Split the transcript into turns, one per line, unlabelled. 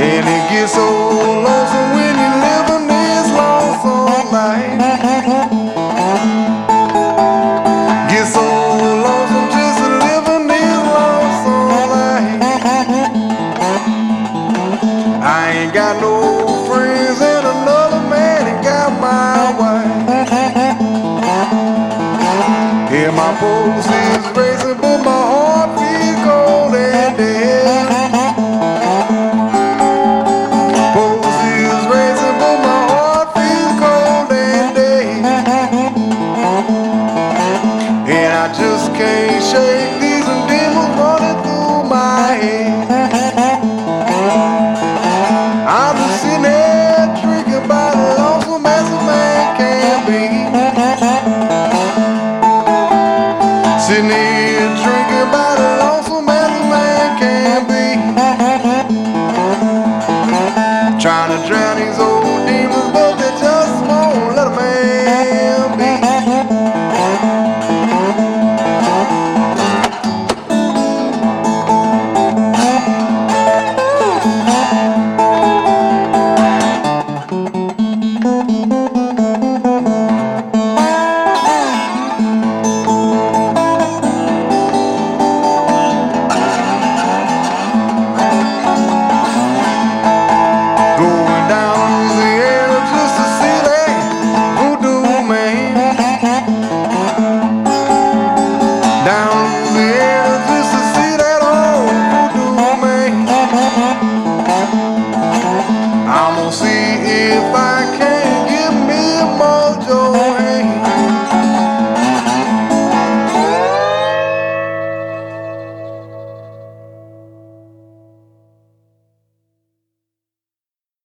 And it gets so lonesome when you're living this lonesome life. Gets so lonesome just living this lonesome life. I ain't got no friends and another man ain't got my wife. Yeah, my pulse is racing, but my heart feels cold and dead. Pulse is racing, but my heart feels cold and dead. And I just can't shake these demons running through my head. I'm just sitting there drinking by the lonesome as a man can be. Sitting here drinking by the lonesome as a man can be. Trying to drown these old demons, but they just won't let a man be. Going down Louisiana just to see that voodoo man. Down Louisiana just to see that old voodoo man. I'm gonna see if I can